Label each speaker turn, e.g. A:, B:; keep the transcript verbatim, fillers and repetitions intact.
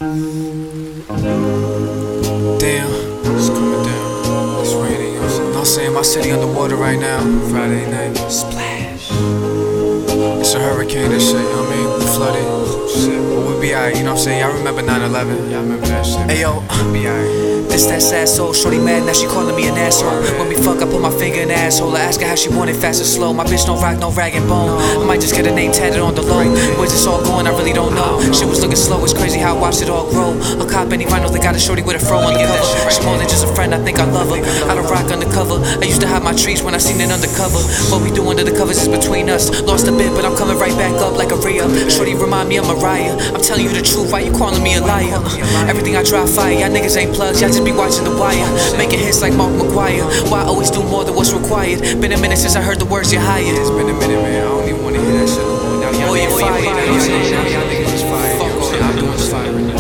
A: Damn, it's coming down. It's raining. You know what I'm saying? My city underwater right now. Friday night. Splash. It's a hurricane and shit, you know what I mean? We flooded. Shit. But we'll be alright, you know what I'm saying? Y'all remember nine eleven? Y'all remember that shit? Hey yo, be alright. This that sad soul, shorty mad, now she calling me an asshole. When we fuck, I put my finger in the asshole. I ask her how she want it, fast or slow. My bitch don't rock no rag and bone. I might just get a name tatted on the low. Where's this all going? I really don't know. Shit was looking slow, it's crazy how I watched it all grow. A cop any rhinos, they got a shorty with a fro on the cover. She more than just a friend, I think I love her. I don't rock undercover. I used to hide my trees when I seen it undercover. What we do under the covers is between us. Lost a bit, but I'm coming right back up like a re-up. Shorty remind me of Mariah. I'm telling you the truth, why you calling me a liar? Everything I try fire, y'all niggas ain't plugs, y'all just be watching The Wire. Making hits like Mark McGuire. Why I always do more than what's required? Been a minute since I heard the words you're hired. It's been a minute, man. I don't even wanna hear that shit no more. Now y'all niggas fired.